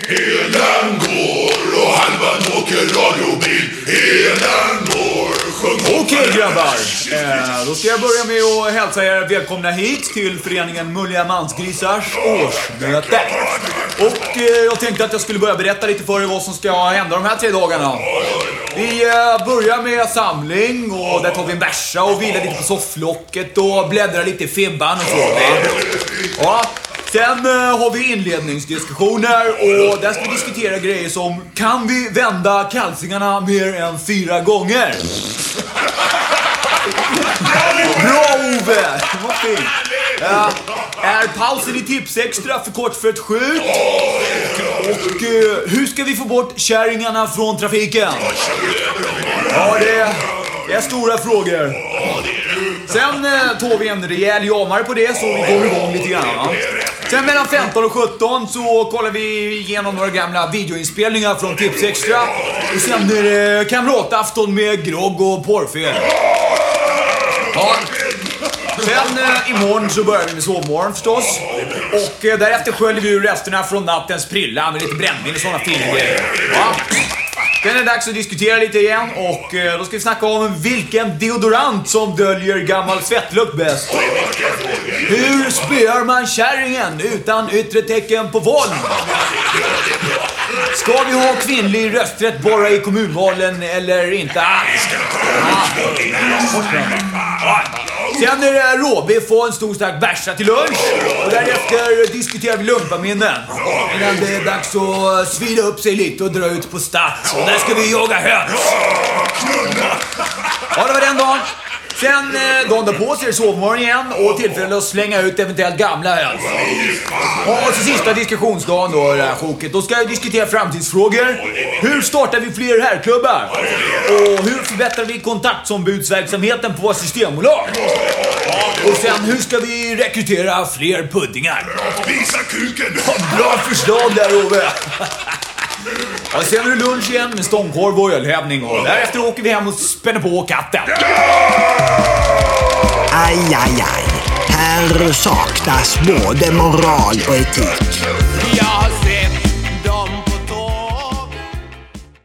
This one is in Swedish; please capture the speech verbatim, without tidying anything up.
Elen går och halvan åker radiobil. Elen går, sjung. Okej grabbar, eh, då ska jag börja med att hälsa er välkomna hit till föreningen Mulliga Mansgrisars årsmöte. Och eh, jag tänkte att jag skulle börja berätta lite för er vad som ska hända de här tre dagarna. Vi eh, börjar med samling och där tar vi en bärsa och vilar lite på sofflocket och bläddrar lite i fibban och så. Va? Ja. Sen uh, har vi inledningsdiskussioner och där ska vi diskutera grejer som: kan vi vända kalsingarna mer än fyra gånger? Bra Ove! Vad fint! Uh, är pausen i tips extra för kort för ett skjut? Och uh, hur ska vi få bort kärringarna från trafiken? Ja, det, det är stora frågor. Sen uh, tar vi en rejäl jamare på det så vi går igång lite grann. Va? Sen mellan femton och sjutton så kollar vi igenom några gamla videoinspelningar från Tips Extra. Och sen är det kamratafton med grogg och porrfilm. Ja. Sen eh, imorgon så börjar vi med sovmorgon förstås. Och eh, därefter sköljer vi ur resterna från nattens prilla med lite brännvin och sådana filmer. Ja. Sen är det dags att diskutera lite igen och eh, då ska vi snacka om vilken deodorant som döljer gammal svettlukt bäst. Hur spöar man kärringen utan yttre tecken på våld? Ska vi ha kvinnlig rösträtt bara i kommunvalen eller inte alls? Ja. Sen är det Robi få en stor stark bärsa till lunch. Och därefter diskuterar vi lumpaminnen. Innan det är dags att svida upp sig lite och dra ut på stats. Och där ska vi jaga höns. Ja, det var den dagen. Sen eh, dagen därpå så är det sovmorgon igen och tillfälle att slänga ut eventuellt gamla höns. Och så sista diskussionsdagen då, det här sjoket. Då ska vi diskutera framtidsfrågor. Hur startar vi fler herrklubbar? Och hur förbättrar vi kontaktombudsverksamheten på våra systembolag? Och sen hur ska vi rekrytera fler puddingar? Visa kuken. Ja, bra förslag där Ove. Ja, sen är det lunch igen med stångkorv och ölhävning. Och därefter åker vi hem och spänner på katten. Aj, aj, aj. Här saknas både moral och etik. Jag ser